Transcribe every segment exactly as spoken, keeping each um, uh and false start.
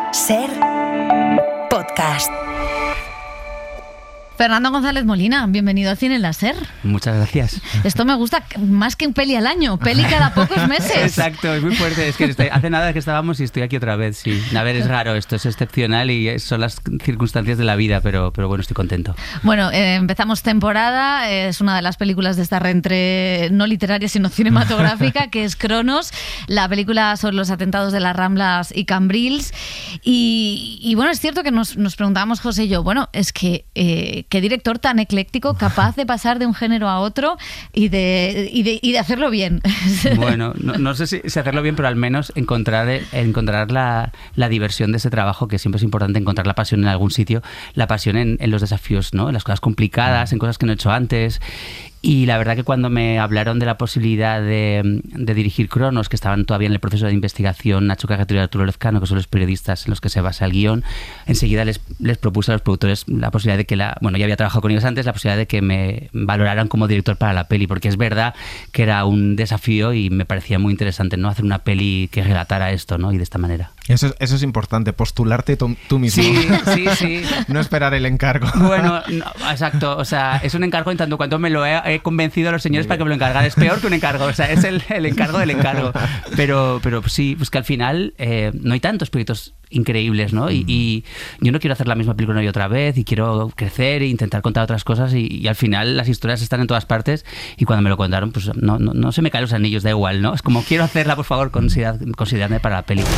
Ser Podcast. Fernando González Molina, bienvenido a Cine en la Ser. Muchas gracias. Esto me gusta más que un peli al año, peli cada pocos meses. Exacto, es muy fuerte. Es que estoy, hace nada que estábamos y estoy aquí otra vez, sí. A ver, es raro, esto es excepcional y son las circunstancias de la vida, pero, pero bueno, estoy contento. Bueno, eh, empezamos temporada, es una de las películas de esta reentré no literaria, sino cinematográfica, que es Cronos, la película sobre los atentados de las Ramblas y Cambrils. Y, y bueno, es cierto que nos, nos preguntábamos, José y yo, bueno, es que... Eh, qué director tan ecléctico, capaz de pasar de un género a otro y de, y de, y de hacerlo bien. Bueno, no, no sé si, si hacerlo bien, pero al menos encontrar, encontrar la, la diversión de ese trabajo, que siempre es importante encontrar la pasión en algún sitio, la pasión en, en los desafíos, ¿no? En las cosas complicadas, en cosas que no he hecho antes. Y la verdad que cuando me hablaron de la posibilidad de, de dirigir Cronos, que estaban todavía en el proceso de investigación Nacho Cagatero y Arturo Lezcano, que son los periodistas en los que se basa el guión, enseguida les, les propuse a los productores la posibilidad de que la... Bueno, ya había trabajado con ellos antes, la posibilidad de que me valoraran como director para la peli, porque es verdad que era un desafío y me parecía muy interesante, ¿no? Hacer una peli que relatara esto, ¿no? Y de esta manera. Eso, eso es importante, postularte tú, tú mismo. Sí, sí, sí. No esperar el encargo. Bueno, no, exacto. O sea, es un encargo en tanto cuanto me lo he, he convencido a los señores para que me lo encargan. Es peor que un encargo. O sea, es el, el encargo del encargo. Pero, pero sí, pues que al final eh, no hay tantos proyectos increíbles, ¿no? Y, y yo no quiero hacer la misma película una y otra vez y quiero crecer e intentar contar otras cosas y, y al final las historias están en todas partes y cuando me lo contaron, pues no, no, no se me caen los anillos, da igual, ¿no? Es como, quiero hacerla, por favor, considerad, consideradme para la película.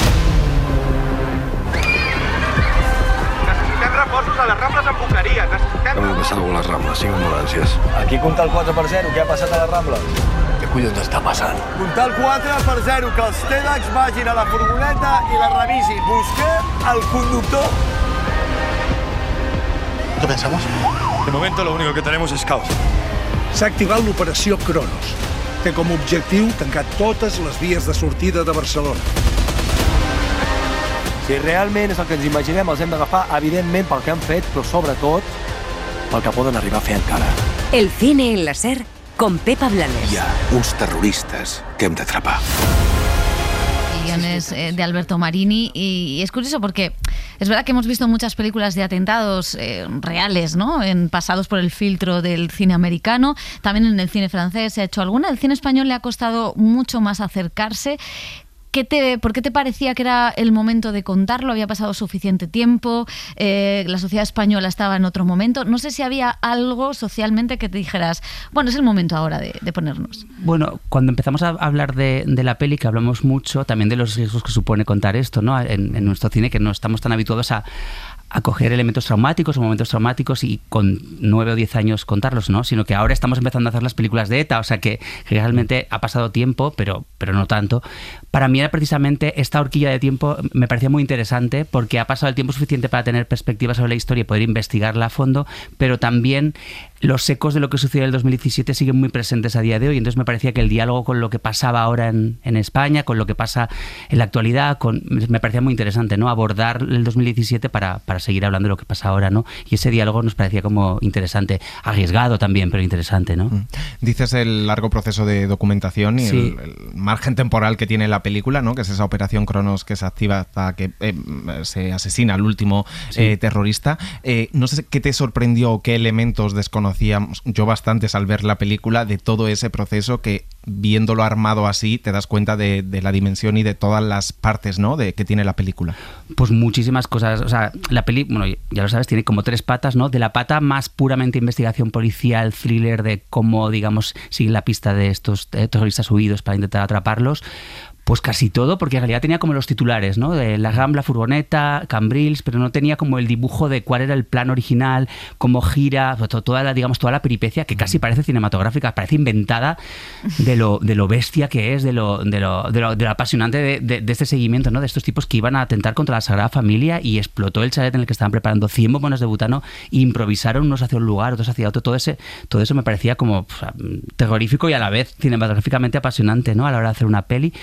A les Rambles amb Boqueria. Necessitem... Hem de passar alguna les Rambles, cinc ambulàncies. Aquí compta el quatre per zero, què ha passat a les Rambles? Què collons està passant? Comptar el quatre per zero, que els TEDx vagin a la furgoneta i la revisin. Busquem el conductor. ¿Qué pensamos? De momento lo único que tenemos es caos. S'ha activat l'operació Cronos. Té com a objectiu tancar totes les vies de sortida de Barcelona. Si realment és el que ens imaginem, els hem d'agafar, evidentment, pel que han fet, però sobretot pel que poden arribar a fer encara. El cine en la Ser con Pepa Blanes. Hi ha uns terroristes que hem d'atrapar. Guiones de Alberto Marini y es curioso porque es verdad que hemos visto muchas películas de atentados eh, reales, ¿no? En, pasados por el filtro del cine americano, también en el cine francés se ha hecho alguna. El cine español le ha costado mucho más acercarse. ¿Qué te, ¿Por qué te parecía que era el momento de contarlo? ¿Había pasado suficiente tiempo? Eh, ¿La sociedad española estaba en otro momento? No sé si había algo socialmente que te dijeras, bueno, es el momento ahora de, de ponernos. Bueno, cuando empezamos a hablar de, de la peli, que hablamos mucho también de los riesgos que supone contar esto, ¿no? En, en nuestro cine, que no estamos tan habituados a a coger elementos traumáticos o momentos traumáticos y con nueve o diez años contarlos, ¿no? Sino que ahora estamos empezando a hacer las películas de ETA, o sea que realmente ha pasado tiempo, pero, pero no tanto. Para mí era precisamente esta horquilla de tiempo, me parecía muy interesante porque ha pasado el tiempo suficiente para tener perspectiva sobre la historia y poder investigarla a fondo, pero también los ecos de lo que sucedió en el dos mil diecisiete siguen muy presentes a día de hoy, entonces me parecía que el diálogo con lo que pasaba ahora en, en España, con lo que pasa en la actualidad, con, me parecía muy interesante, ¿no? Abordar el dos mil diecisiete para, para seguir hablando de lo que pasa ahora, ¿no? Y ese diálogo nos parecía como interesante, arriesgado también, pero interesante, ¿no? Dices el largo proceso de documentación y sí. el, el margen temporal que tiene la película, ¿no? Que es esa operación Cronos que se activa hasta que eh, se asesina al último sí. eh, terrorista. Eh, no sé qué te sorprendió o qué elementos desconocíamos yo bastantes al ver la película de todo ese proceso que, viéndolo armado así, te das cuenta de, de la dimensión y de todas las partes, ¿no? de que tiene la película. Pues muchísimas cosas. O sea, la peli, bueno, ya lo sabes, tiene como tres patas, ¿no? De la pata más puramente investigación policial, thriller, de cómo, digamos, siguen la pista de estos terroristas huidos para intentar atraparlos. Pues casi todo, porque en realidad tenía como los titulares, ¿no? De la Rambla, furgoneta, Cambrils, pero no tenía como el dibujo de cuál era el plan original, cómo gira, toda la, digamos, toda la peripecia, que casi parece cinematográfica, parece inventada de lo, de lo bestia que es, de lo, de lo, de lo, de lo apasionante de, de, de este seguimiento, ¿no? De estos tipos que iban a atentar contra la Sagrada Familia y explotó el chalet en el que estaban preparando cien bombonas de butano e improvisaron unos hacia un lugar, otros hacia otro. Todo, ese, todo eso me parecía como pff, terrorífico y a la vez cinematográficamente apasionante, ¿no? A la hora de hacer una peli.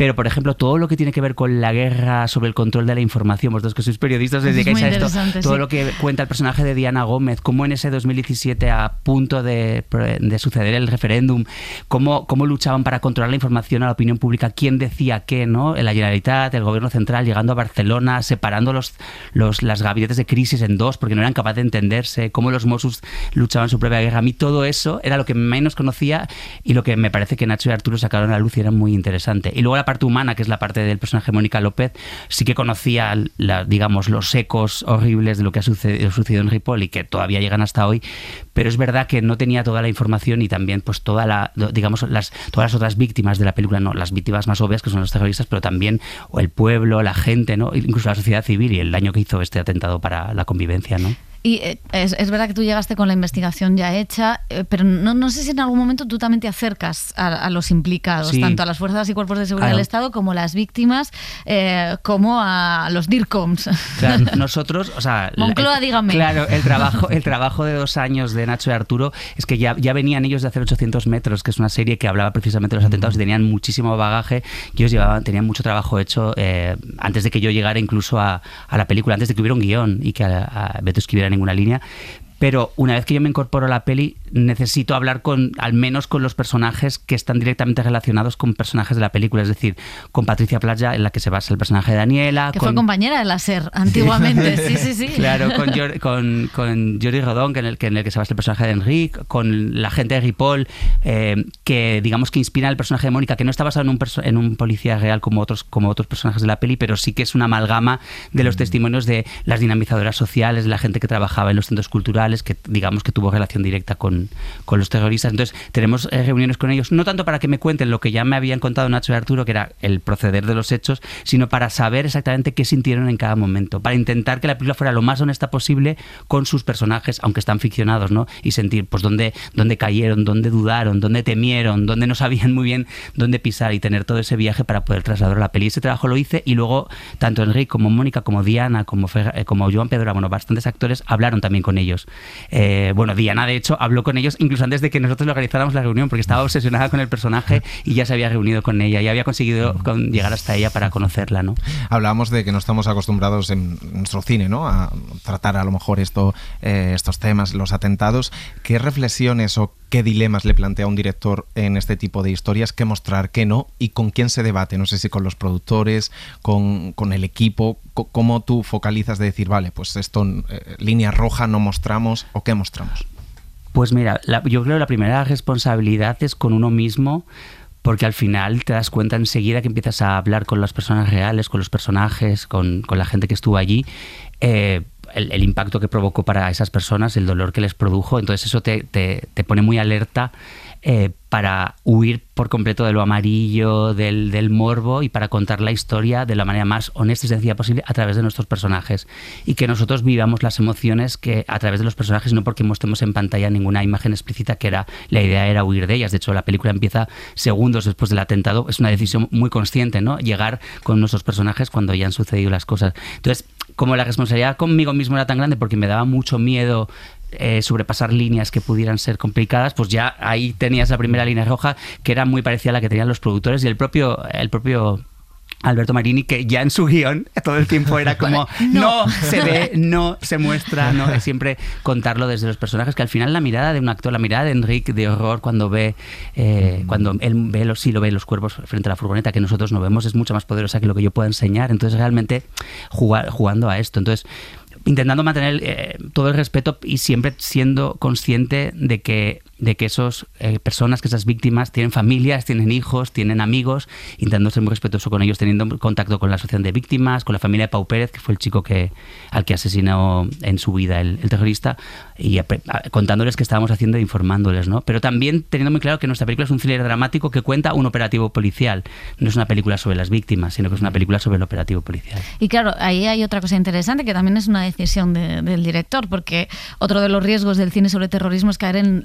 pero por ejemplo, todo lo que tiene que ver con la guerra, sobre el control de la información, vosotros que sois periodistas, os dedicáis a esto, todo sí. lo que cuenta el personaje de Diana Gómez, cómo en ese dos mil diecisiete, a punto de, de suceder el referéndum, cómo, cómo luchaban para controlar la información a la opinión pública, quién decía qué, ¿no? La Generalitat, el gobierno central, llegando a Barcelona, separando los, los, las gabinetes de crisis en dos, porque no eran capaces de entenderse, cómo los Mossos luchaban su propia guerra. A mí todo eso era lo que menos conocía y lo que me parece que Nacho y Arturo sacaron a la luz y era muy interesante. Y luego la parte humana, que es la parte del personaje de Mónica López, sí que conocía, la, digamos, los ecos horribles de lo que ha sucedido, sucedido en Ripoll y que todavía llegan hasta hoy, pero es verdad que no tenía toda la información y también pues toda la, digamos, las, todas las otras víctimas de la película, no, las víctimas más obvias que son los terroristas, pero también o el pueblo, la gente, ¿no? Incluso la sociedad civil y el daño que hizo este atentado para la convivencia, ¿no? Y eh, es, es verdad que tú llegaste con la investigación ya hecha, eh, pero no, no sé si en algún momento tú también te acercas a, a los implicados, sí. tanto a las fuerzas y cuerpos de seguridad claro. del Estado como a las víctimas, eh, como a los DIRCOMs. Claro, nosotros, o sea... Moncloa, dígame. Claro, el trabajo, el trabajo de dos años de Nacho y Arturo es que ya, ya venían ellos de hacer ochocientos metros, que es una serie que hablaba precisamente de los atentados y tenían muchísimo bagaje y ellos llevaban, tenían mucho trabajo hecho eh, antes de que yo llegara incluso a, a la película, antes de que hubiera un guión y que a, a Beto escribiera ninguna línea. Pero una vez que yo me incorporo a la peli, necesito hablar con, al menos con los personajes que están directamente relacionados con personajes de la película. Es decir, con Patricia Playa, en la que se basa el personaje de Daniela. Que con... fue compañera de la SER antiguamente, sí, sí, sí. Claro, con, Jor, con, con Jordi Rodón, que en, el, que en el que se basa el personaje de Enrique, con la gente de Ripoll, eh, que digamos que inspira el personaje de Mónica, que no está basado en un, perso- en un policía real como otros, como otros personajes de la peli, pero sí que es una amalgama de los testimonios de las dinamizadoras sociales, de la gente que trabajaba en los centros culturales, que digamos que tuvo relación directa con, con los terroristas. Entonces tenemos eh, reuniones con ellos, no tanto para que me cuenten lo que ya me habían contado Nacho y Arturo, que era el proceder de los hechos, sino para saber exactamente qué sintieron en cada momento, para intentar que la película fuera lo más honesta posible con sus personajes, aunque están ficcionados, ¿no? Y sentir pues dónde, dónde cayeron, dónde dudaron, dónde temieron, dónde no sabían muy bien dónde pisar, y tener todo ese viaje para poder trasladar a la peli. Ese trabajo lo hice y luego tanto Enrique como Mónica, como Diana, como, Fer, como Joan Pedro, bueno, bastantes actores hablaron también con ellos. Eh, bueno, Diana de hecho habló con ellos incluso antes de que nosotros organizáramos la reunión, porque estaba obsesionada con el personaje y ya se había reunido con ella y había conseguido con, llegar hasta ella para conocerla, ¿no? Hablábamos de que no estamos acostumbrados en nuestro cine, ¿no?, a tratar a lo mejor esto, eh, estos temas, los atentados. ¿Qué reflexiones o qué dilemas le plantea un director en este tipo de historias? ¿Qué mostrar, qué no? ¿Y con quién se debate? No sé si con los productores, con, con el equipo. ¿Cómo tú focalizas de decir, vale, pues esto, eh, línea roja no mostramos, o qué mostramos? Pues mira, la, yo creo que la primera responsabilidad es con uno mismo, porque al final te das cuenta enseguida que empiezas a hablar con las personas reales, con los personajes, con, con la gente que estuvo allí, eh, el, el impacto que provocó para esas personas, el dolor que les produjo. Entonces eso te, te, te pone muy alerta eh, para huir por completo de lo amarillo, del, del morbo, y para contar la historia de la manera más honesta y sencilla posible a través de nuestros personajes, y que nosotros vivamos las emociones que a través de los personajes, no porque mostremos en pantalla ninguna imagen explícita, que era la idea era huir de ellas. De hecho, la película empieza segundos después del atentado. Es una decisión muy consciente, ¿no?, llegar con nuestros personajes cuando ya han sucedido las cosas. Entonces, como la responsabilidad conmigo mismo era tan grande porque me daba mucho miedo Eh, sobrepasar líneas que pudieran ser complicadas, pues ya ahí tenías la primera línea roja, que era muy parecida a la que tenían los productores y el propio, el propio Alberto Marini, que ya en su guión todo el tiempo era como no, no se ve, no se muestra, no, es siempre contarlo desde los personajes, que al final la mirada de un actor, la mirada de Enrique de horror cuando ve eh, cuando él ve los, sí lo ve los cuerpos frente a la furgoneta, que nosotros no vemos, es mucho más poderosa que lo que yo pueda enseñar. Entonces realmente jugar, jugando a esto, entonces intentando mantener eh, todo el respeto y siempre siendo consciente de que de que esas eh, personas, que esas víctimas tienen familias, tienen hijos, tienen amigos, intentando ser muy respetuoso con ellos, teniendo contacto con la asociación de víctimas, con la familia de Pau Pérez, que fue el chico que al que asesinó en su vida el, el terrorista, y a, a, contándoles qué estábamos haciendo e informándoles, ¿no? Pero también teniendo muy claro que nuestra película es un thriller dramático que cuenta un operativo policial. No es una película sobre las víctimas, sino que es una película sobre el operativo policial. Y claro, ahí hay otra cosa interesante, que también es una decisión de, del director, porque otro de los riesgos del cine sobre terrorismo es caer en la expectativa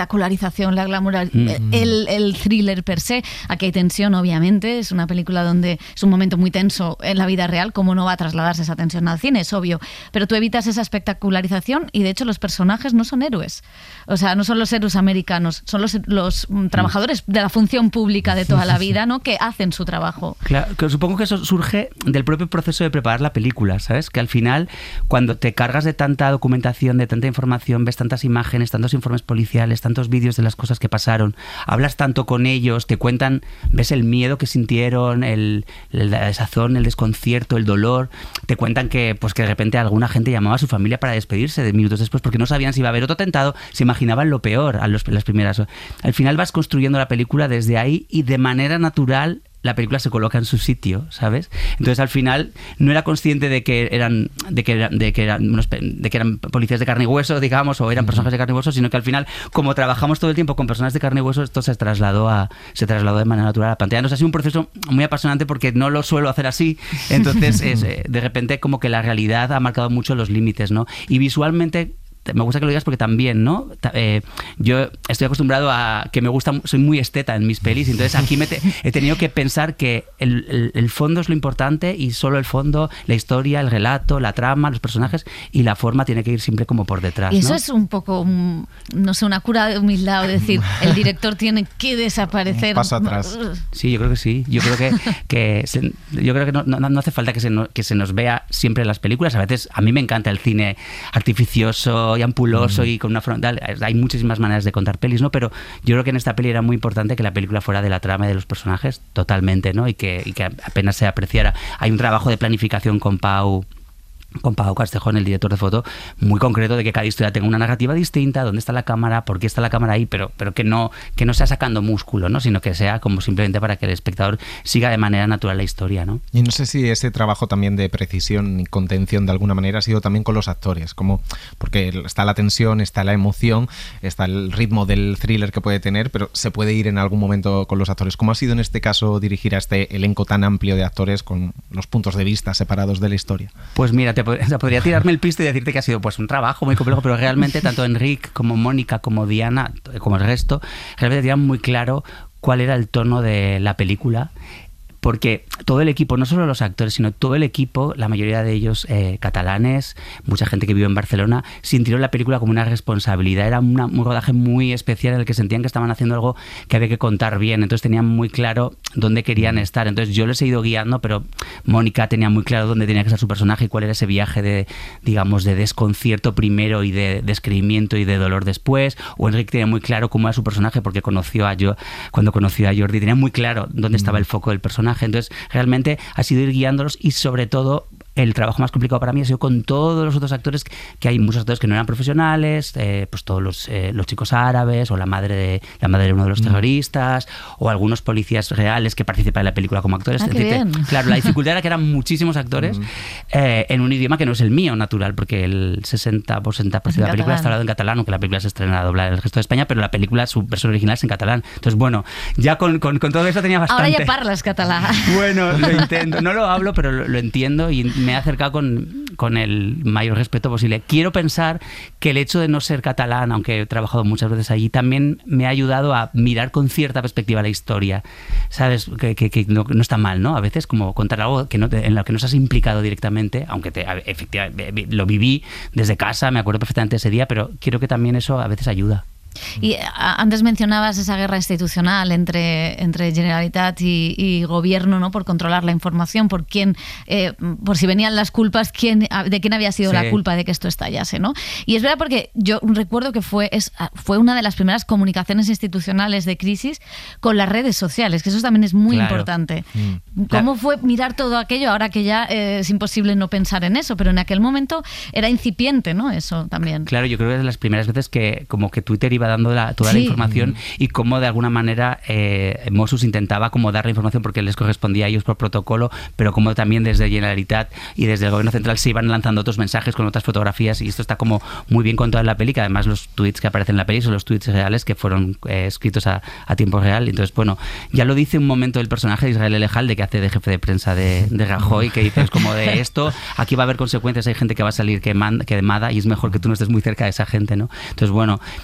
espectacularización, la glamorización, mm. el, el thriller per se. Aquí hay tensión, obviamente, es una película donde es un momento muy tenso en la vida real, ¿cómo no va a trasladarse esa tensión al cine? Es obvio, pero tú evitas esa espectacularización y de hecho los personajes no son héroes, o sea, no son los héroes americanos, son los, los mm, trabajadores de la función pública de toda la vida, ¿no? Que hacen su trabajo. Claro, que supongo que eso surge del propio proceso de preparar la película, ¿sabes? Que al final, cuando te cargas de tanta documentación, de tanta información, ves tantas imágenes, tantos informes policiales, tantos vídeos de las cosas que pasaron, hablas tanto con ellos, te cuentan, ves el miedo que sintieron, el, el, la desazón, el desconcierto, el dolor, te cuentan que, pues, que de repente alguna gente llamaba a su familia para despedirse de minutos después porque no sabían si iba a haber otro atentado, se imaginaban lo peor a los, las primeras. Al final vas construyendo la película desde ahí y de manera natural la película se coloca en su sitio, ¿sabes? Entonces al final no era consciente de que eran de que eran de que eran unos, de que eran policías de carne y hueso, digamos, o eran personajes de carne y hueso, sino que al final, como trabajamos todo el tiempo con personas de carne y hueso, esto se trasladó a se trasladó de manera natural a la pantalla. Nos ha sido un proceso muy apasionante porque no lo suelo hacer así, entonces es, de repente como que la realidad ha marcado mucho los límites, ¿no? Y visualmente me gusta que lo digas porque también, ¿no? Eh, yo estoy acostumbrado a que me gusta, soy muy esteta en mis pelis, entonces aquí me te, he tenido que pensar que el, el, el fondo es lo importante y solo el fondo, la historia, el relato, la trama, los personajes y la forma tiene que ir siempre como por detrás, y eso, ¿no? Es un poco, no sé, una cura de humildad, es decir, el director tiene que desaparecer. Paso atrás. Sí, yo creo que sí. Yo creo que, que se, yo creo que no, no, no hace falta que se, no, que se nos vea siempre en las películas. A veces a mí me encanta el cine artificioso y ampuloso mm. y con una frontal. Hay muchísimas maneras de contar pelis, ¿no? Pero yo creo que en esta peli era muy importante que la película fuera de la trama y de los personajes totalmente, ¿no? Y que, y que apenas se apreciara. Hay un trabajo de planificación con Pau con Pau Castejón, el director de foto, muy concreto de que cada historia tenga una narrativa distinta, dónde está la cámara, por qué está la cámara ahí, pero, pero que no que no sea sacando músculo, ¿no? Sino que sea como simplemente para que el espectador siga de manera natural la historia, ¿no? Y no sé si ese trabajo también de precisión y contención de alguna manera ha sido también con los actores, como porque está la tensión, está la emoción, está el ritmo del thriller que puede tener, pero se puede ir en algún momento con los actores. ¿Cómo ha sido en este caso dirigir a este elenco tan amplio de actores con los puntos de vista separados de la historia? Pues mira, te Te, podría tirarme el piste y decirte que ha sido pues un trabajo muy complejo, pero realmente tanto Enrique como Mónica como Diana, como el resto, realmente tenían muy claro cuál era el tono de la película. Porque todo el equipo, no solo los actores, sino todo el equipo, la mayoría de ellos eh, catalanes, mucha gente que vive en Barcelona, sintieron la película como una responsabilidad. Era una, un rodaje muy especial en el que sentían que estaban haciendo algo que había que contar bien. Entonces tenían muy claro dónde querían estar. Entonces yo les he ido guiando, pero Mónica tenía muy claro dónde tenía que estar su personaje y cuál era ese viaje de, digamos, de desconcierto primero y de descreimiento y de dolor después. O Enrique tenía muy claro cómo era su personaje porque conoció a yo, cuando conoció a Jordi, tenía muy claro dónde estaba el foco del personaje. Entonces, realmente ha sido ir guiándolos y, sobre todo, el trabajo más complicado para mí ha sido con todos los otros actores, que hay muchos actores que no eran profesionales, eh, pues todos los, eh, los chicos árabes o la madre de la madre de uno de los terroristas o algunos policías reales que participan en la película como actores. Ah, es decir, te, claro, la dificultad era que eran muchísimos actores mm. eh, en un idioma que no es el mío natural, porque el sesenta por ciento de la película está hablado en catalán, aunque la película se estrena doblada en el resto de España, pero la película, su versión original es en catalán. Entonces, bueno, ya con, con, con todo eso tenía bastante. Ahora ya parlas catalán. Bueno, lo intento. No lo hablo, pero lo, lo entiendo y me he acercado con, con el mayor respeto posible. Quiero pensar que el hecho de no ser catalán, aunque he trabajado muchas veces allí, también me ha ayudado a mirar con cierta perspectiva la historia. ¿Sabes? Que, que, que no, no está mal, ¿no? A veces como contar algo que no te, en lo que no estás implicado directamente, aunque te, efectivamente lo viví desde casa, me acuerdo perfectamente ese día, pero quiero que también eso a veces ayuda. Y antes mencionabas esa guerra institucional entre, entre Generalitat y, y gobierno, ¿no? Por controlar la información, por quién, eh, por si venían las culpas, quién, de quién había sido sí. la culpa de que esto estallase, ¿no? Y es verdad porque yo recuerdo que fue, es, fue una de las primeras comunicaciones institucionales de crisis con las redes sociales, que eso también es muy claro. importante. Mm. ¿Cómo fue mirar todo aquello ahora que ya eh, es imposible no pensar en eso? Pero en aquel momento era incipiente, ¿no? Eso también. Claro, yo creo que es de las primeras veces que como que Twitter iba dando la, toda sí. la información y cómo de alguna manera eh, Mossos intentaba como dar la información porque les correspondía a ellos por protocolo, pero como también desde Generalitat y desde el gobierno central se iban lanzando otros mensajes con otras fotografías y esto está como muy bien contado en la peli, que además los tweets que aparecen en la peli son los tweets reales que fueron eh, escritos a, a tiempo real. Entonces, bueno, ya lo dice un momento el personaje de Israel Elejalde, que hace de jefe de prensa de, de Rajoy, que dice es como de esto, aquí va a haber consecuencias, hay gente que va a salir quemada, quemada y es mejor que tú no estés muy cerca de esa gente, ¿no? Entonces, bueno, a mí todo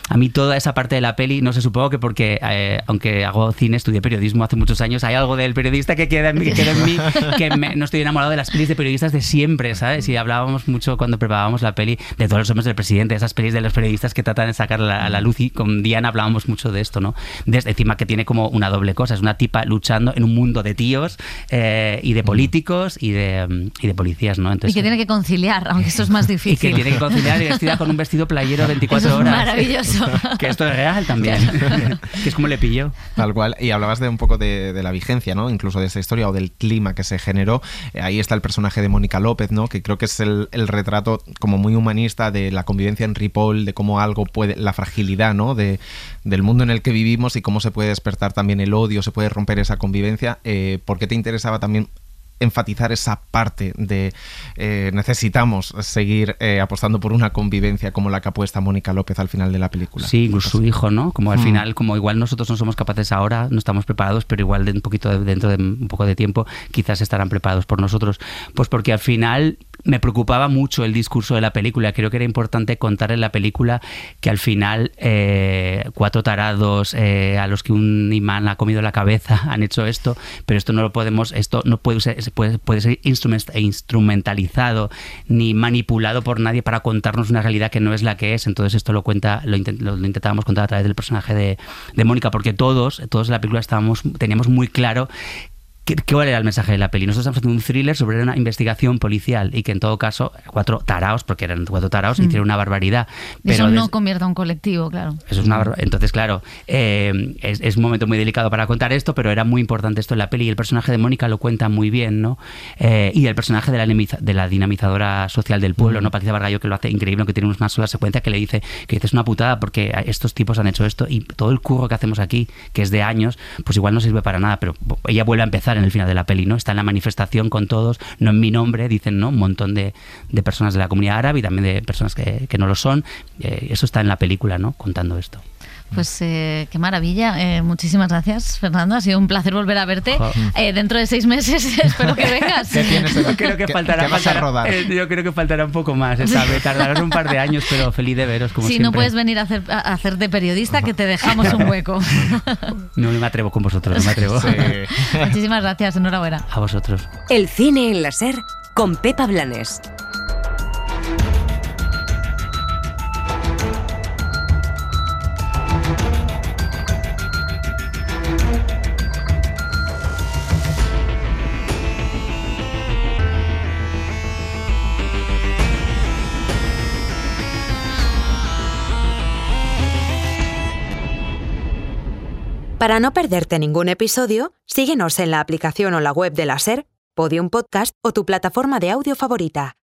toda esa parte de la peli, no sé, supongo que porque, eh, aunque hago cine, estudié periodismo hace muchos años, hay algo del periodista que queda en mí, que, queda en mí, que me, no estoy enamorado de las pelis de periodistas de siempre, ¿sabes? Y hablábamos mucho cuando preparábamos la peli de Todos los hombres del presidente, esas pelis de los periodistas que tratan de sacar la, a la luz, y con Diana hablábamos mucho de esto, ¿no? Desde encima que tiene como una doble cosa, es una tipa luchando en un mundo de tíos eh, y de políticos y de, y de policías, ¿no? Entonces, y que tiene que conciliar, aunque esto es más difícil. Y que tiene que conciliar y vestida con un vestido playero veinticuatro Eso es horas. Maravilloso. Que esto es real también. Que es como le pilló. Tal cual. Y hablabas de un poco de, de la vigencia, ¿no? Incluso de esa historia o del clima que se generó. Eh, ahí está el personaje de Mónica López, ¿no? Que creo que es el, el retrato como muy humanista de la convivencia en Ripoll, de cómo algo puede, la fragilidad, ¿no? De, del mundo en el que vivimos y cómo se puede despertar también el odio, se puede romper esa convivencia. Eh, ¿Por qué te interesaba también enfatizar esa parte de eh, necesitamos seguir eh, apostando por una convivencia como la que apuesta Mónica López al final de la película? Sí, incluso su hijo, ¿no? Como al mm. final, como igual nosotros no somos capaces ahora, no estamos preparados, pero igual de un poquito de, dentro de un poco de tiempo quizás estarán preparados por nosotros. Pues porque al final me preocupaba mucho el discurso de la película. Creo que era importante contar en la película que al final eh, cuatro tarados eh, a los que un imán ha comido la cabeza han hecho esto, pero esto no lo podemos, esto no puede ser, puede, puede ser instrumentalizado ni manipulado por nadie para contarnos una realidad que no es la que es. Entonces esto lo cuenta, lo, intent, lo, lo intentábamos contar a través del personaje de, de Mónica, porque todos, todos en la película estábamos, teníamos muy claro ¿Qué, ¿Cuál era el mensaje de la peli? Nosotros estamos haciendo un thriller sobre una investigación policial y que en todo caso cuatro taraos, porque eran cuatro taraos, mm. hicieron una barbaridad. Pero eso no des... convierte a un colectivo, claro. Eso es una barbaridad. Entonces, claro, eh, es, es un momento muy delicado para contar esto, pero era muy importante esto en la peli y el personaje de Mónica lo cuenta muy bien, ¿no? Eh, y el personaje de la, de la dinamizadora social del pueblo, mm. ¿no? Patricia Bargallo, que lo hace increíble, que tiene una sola secuencia que le dice que dice es una putada porque estos tipos han hecho esto y todo el curro que hacemos aquí, que es de años, pues igual no sirve para nada, pero ella vuelve a empezar en el final de la peli, ¿no? Está en la manifestación con todos, no en mi nombre, dicen, ¿no? Un montón de, de personas de la comunidad árabe y también de personas que, que no lo son. Eh, eso está en la película, ¿no? Contando esto. Pues eh, qué maravilla. Eh, muchísimas gracias, Fernando. Ha sido un placer volver a verte. Eh, dentro de seis meses espero que vengas. ¿Qué tienes? Yo creo que ¿Qué, faltará, ¿qué vas faltará, a rodar? Eh, yo creo que faltará un poco más, ¿sabes? Tardarás un par de años, pero feliz de veros, como si siempre. Si no puedes venir a, hacer, a hacer de periodista, que te dejamos un hueco. No me atrevo con vosotros, no me atrevo. Sí. Muchísimas gracias, enhorabuena. A vosotros. El cine en la SER con Pepa Blanes. Para no perderte ningún episodio, síguenos en la aplicación o la web de la SER, Podium Podcast o tu plataforma de audio favorita.